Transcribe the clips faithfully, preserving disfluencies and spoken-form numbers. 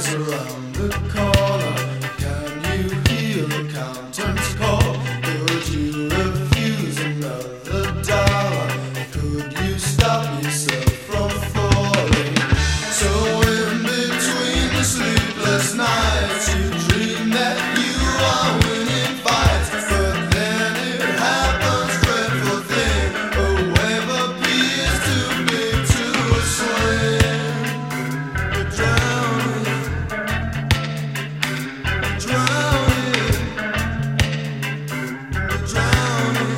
around the corner. Can you hear the accountant's call? Could you refuse another dollar? Could you stop yourself from falling? So in between the sleepless nights, you dream that you are winning fights, but then it happens, dreadful thing. A wave appears too big to swim. You're drowning, drowning, you're drowning,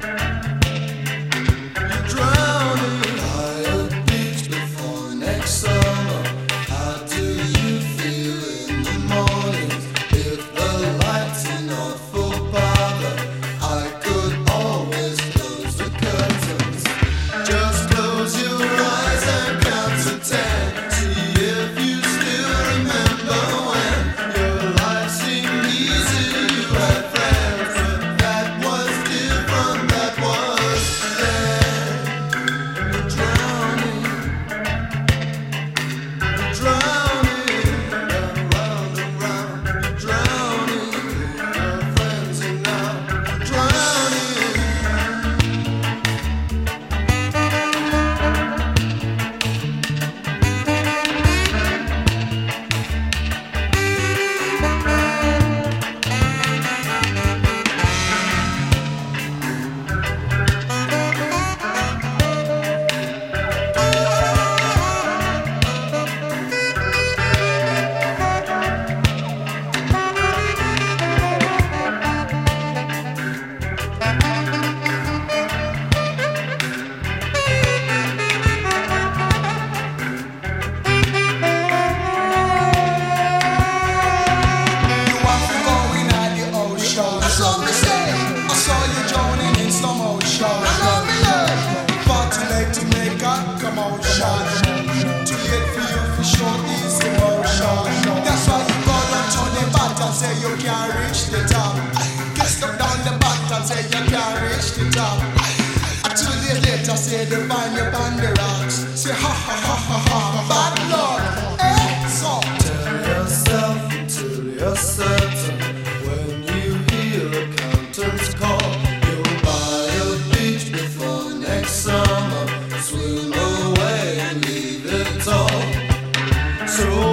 you're drowning. By a beach before next summer, how do you feel in the mornings? If the lights are not for bother, I could always close the curtains. Just close your eyes and count to ten. See if you still remember when your life seemed easy. You had friends, but that was different. That was then. You're drowning, you're drowning, and round and round. You're drowning, your friends are now drowning. You want to go in at the ocean. That's all me say. I saw you drowning in slow motion. That's all me love. Far too late to make a commotion. Too late for you for show this emotion. That's why you go down to the bottom, say you can't reach the top. Get stuck down the bottom, say you can't reach the top. Two days later, say they find you on the rocks. Say ha ha ha ha ha, bad luck. Eh, so. Tell yourself until you're certain. When you hear a accountant's call, you'll buy a beach before next summer. Swim away and leave it all. So